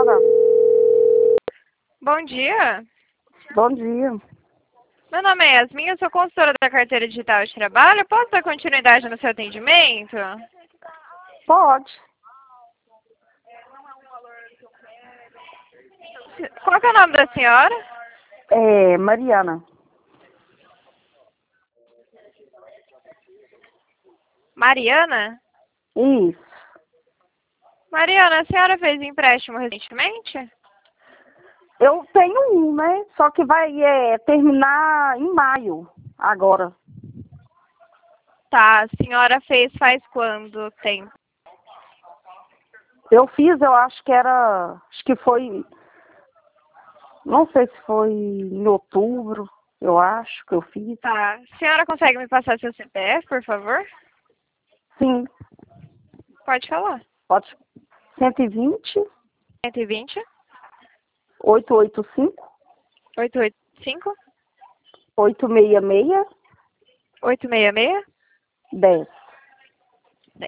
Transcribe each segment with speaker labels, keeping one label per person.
Speaker 1: fala.
Speaker 2: Bom dia.
Speaker 1: Bom dia.
Speaker 2: Meu nome é Yasmin, eu sou consultora da carteira digital de trabalho. Posso dar continuidade no seu atendimento?
Speaker 1: Pode.
Speaker 2: Qual que é o nome da senhora?
Speaker 1: É, Mariana.
Speaker 2: Mariana?
Speaker 1: Isso.
Speaker 2: Mariana, a senhora fez empréstimo recentemente?
Speaker 1: Eu tenho um, né? Só que vai terminar em maio, agora.
Speaker 2: Tá, a senhora fez faz quanto tempo?
Speaker 1: Eu fiz, eu acho que era... Acho que foi... Não sei se foi em outubro, eu acho que eu fiz.
Speaker 2: Tá, a senhora consegue me passar seu CPF, por favor?
Speaker 1: Sim.
Speaker 2: Pode falar.
Speaker 1: Pode. 120
Speaker 2: 120
Speaker 1: 885
Speaker 2: 885
Speaker 1: 866
Speaker 2: 866
Speaker 1: 10.
Speaker 2: 10.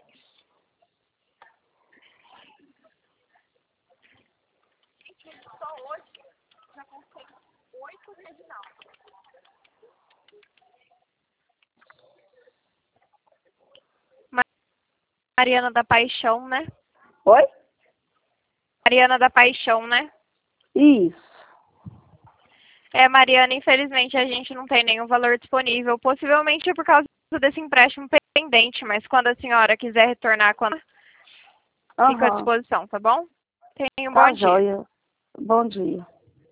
Speaker 2: Mariana da Paixão, né?
Speaker 1: Oi?
Speaker 2: Mariana da Paixão, né?
Speaker 1: Isso.
Speaker 2: Mariana, infelizmente a gente não tem nenhum valor disponível. Possivelmente por causa desse empréstimo pendente, mas quando a senhora quiser retornar, fica à
Speaker 1: Aham.
Speaker 2: disposição, tá bom? Tenha um bom
Speaker 1: Tá
Speaker 2: dia.
Speaker 1: joia. Bom dia.